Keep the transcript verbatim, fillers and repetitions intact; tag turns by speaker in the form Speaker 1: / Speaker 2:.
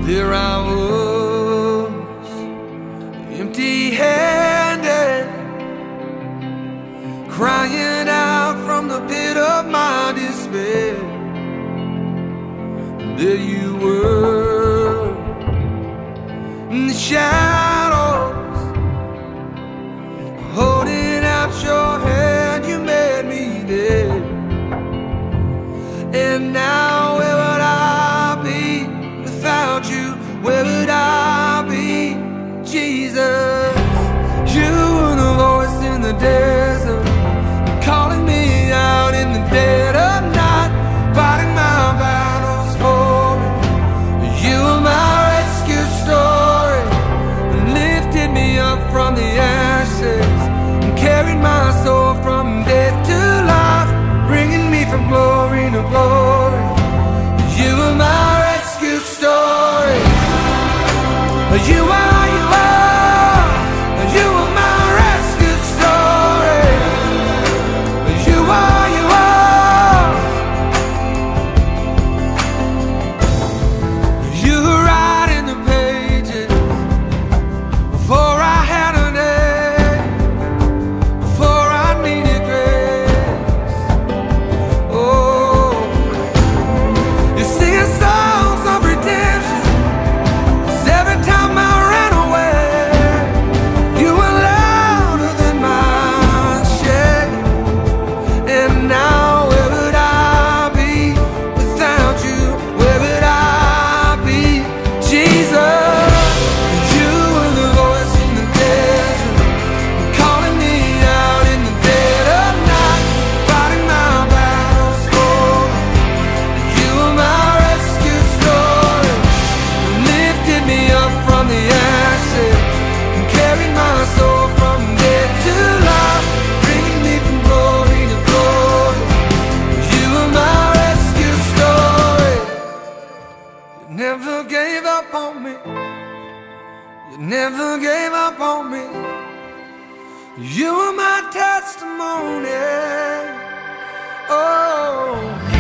Speaker 1: There I was, empty-handed, crying out from the pit of my despair. There you were, in the shadows, holding out your hand. You made me there. And now where would I be without you? Where would I be, Jesus? You were the voice in the desert, calling me out in the dead of night, fighting my battles for me. You were my rescue story, lifted me up from the ashes, and carried my soul from death to life, bringing me from glory to glory. You were my rescue story. You are, you are, you are my rescue story. You are, you are. You were writing the pages before I had a name, before I needed grace. Oh, you're singing songs of redemption. 'Cause every time I ran away, you were louder than my shame. And now where would I be without you? Where would I be, Jesus? You were the voice in the desert, calling me out in the dead of night, fighting my battles for me. You were my rescue story, lifted me up from the ashes, and carried my soul from death to life, bringing me from glory to glory. You were my rescue story. You never gave up on me. You never gave up on me. You were my testimony. Oh.